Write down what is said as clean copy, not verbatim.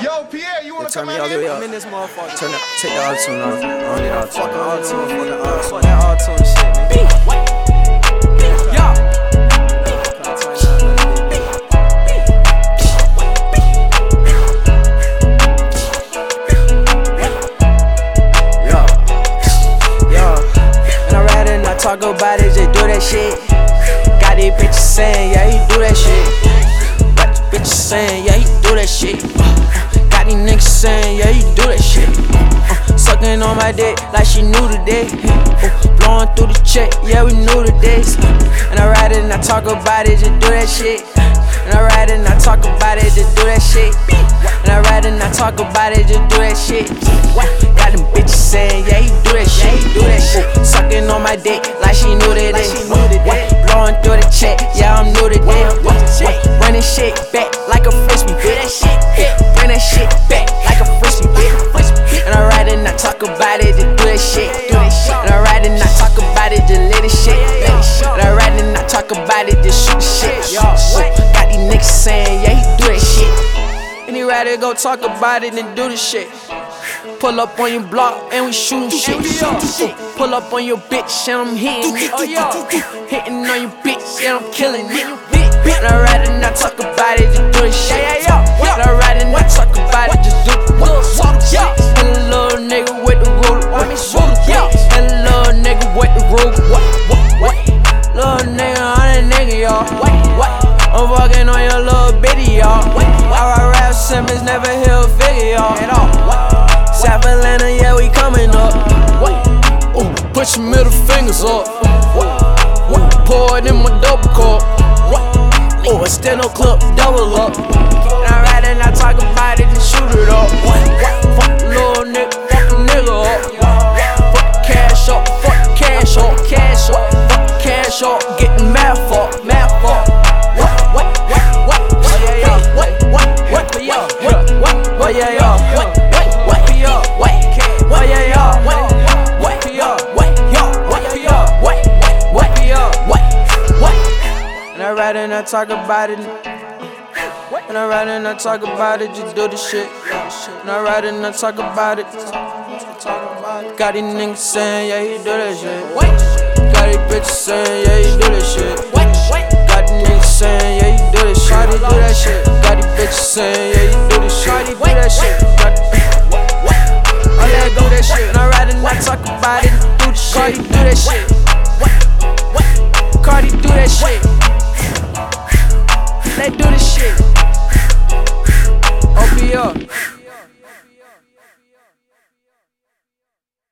Yo, Pierre, you wanna Turn come me all out the way here? up. I'm in this motherfucker. Take the auto-tune off. I don't need auto-tune. Fucking auto-tune, fuck that auto-tune shit, man. When I ride and I talk about it, just do that shit. Got these bitches saying, yeah, he do that shit. Got these bitches saying, yeah, he do that shit. Got these niggas saying, yeah, he do that shit. Sucking on my dick like she knew today. Blowing through the check, yeah, we knew the days. And I ride it and I talk about it, just do that shit. And I ride it and I talk about it, just do that shit. And I ride it and I talk about it, just do that shit. Got them bitches saying, yeah, he do that shit. Sucking on my dick like she knew that day. Blowing through the check, yeah, I'm new today. Running shit back like a frisbee, bitch. Bring that shit back like a frisbee, bitch. And I ride it and I talk about it, just do that shit. And I ride it and I talk about it, just let it shit. And I ride it and I talk about it, just shoot the shit. Got these niggas saying, yeah, he do that shit. And he rather go talk about it than do the shit. Pull up on your block and we shootin' shit. Pull up on your bitch and I'm hitting it. Hitting on your bitch and I'm killing it. And I ride it and I talk about it, just do the shit. And I ride it and I talk about it, just do the shit. And a little nigga with the ruler. And a little nigga with the ruler. Little nigga on that nigga, y'all. I'm fucking on your little bitty, y'all. I rap Simmons, never hit a figure, y'all. South Atlanta, yeah, we coming up. Ooh, put your middle fingers up. Pour it in my double cup. Oh, a steno clip, double up. And I ride and I talk about it and shoot it up. Fuck the little nigga, fuck the nigga up. Fuck the cash up, fuck the cash up, cash up. Fuck the cash up, getting mad for, mad for. And I ride and I talk about it. And I ride and I talk about it, just do the shit. And I ride and I talk about it. Got these niggas saying, yeah, he do that shit. Got these bitches saying, yeah, he do that shit. Got these niggas saying, yeah, he do that shit. Got these bitches saying, yeah, he do this shit.